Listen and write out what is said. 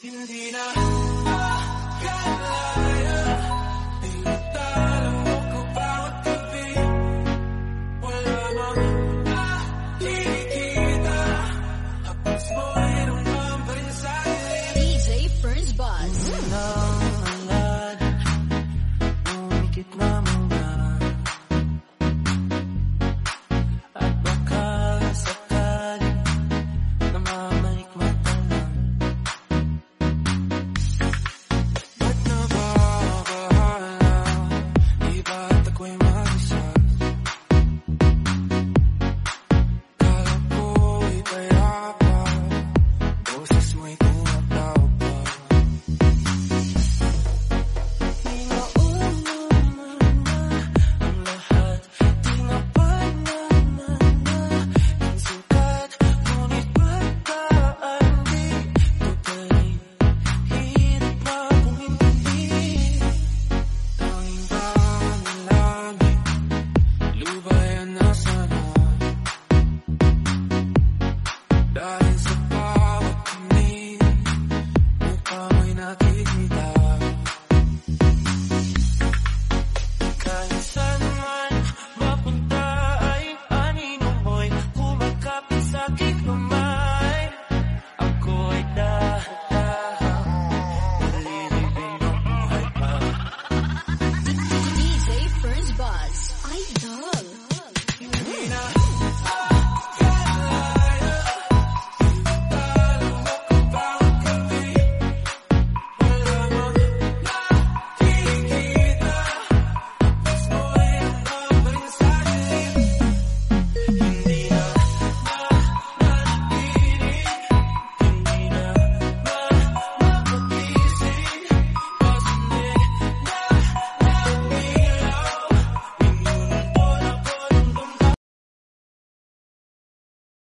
Hindi na makalaya, tinatalo mo ko bawat gabi. Wala mang nakikita, hapos mo ay ramdam pa rin sa dilim. DJ Ferns Buzz. Nangangalad, umikit na muna, at baka sakaling namamalikmata na. Ba't nababahala, di ba't ako'y mag-isa? Kala ko'y payapa, boses mo'y tumatawag pa. Di nauna na ang lahat, di napanaman na ang sukat. Ngunit pagkaan di tuloy, hirap na kong intindihin. Tanging panalangin, lubayan na sana. Dahil